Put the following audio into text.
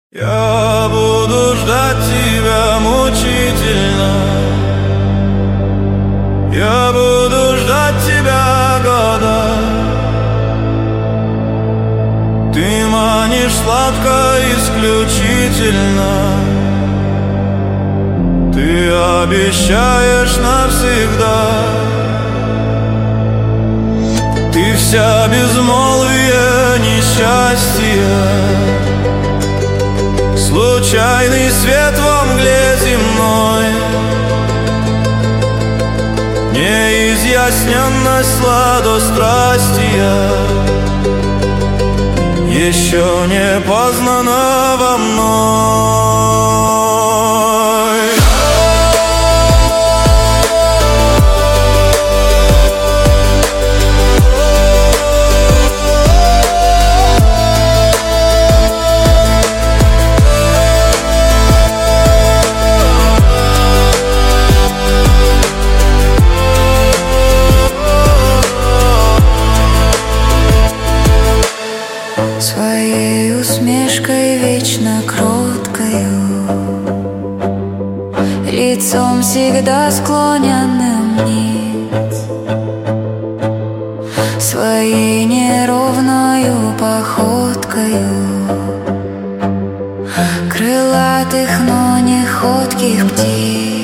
Я буду ждать тебя мучительно. Я буду ждать тебя года. Ты манишь сладко исключительно. Ты обещаешь навсегда. Ты вся безмолвие несчастья, случайный свет во мгле земной, неизъясненность сладострастия еще не познана во мной. Своей усмешкой вечно кроткою, лицом всегда склоненным вниз, своей неровною походкою крылатых, но не ходких птиц.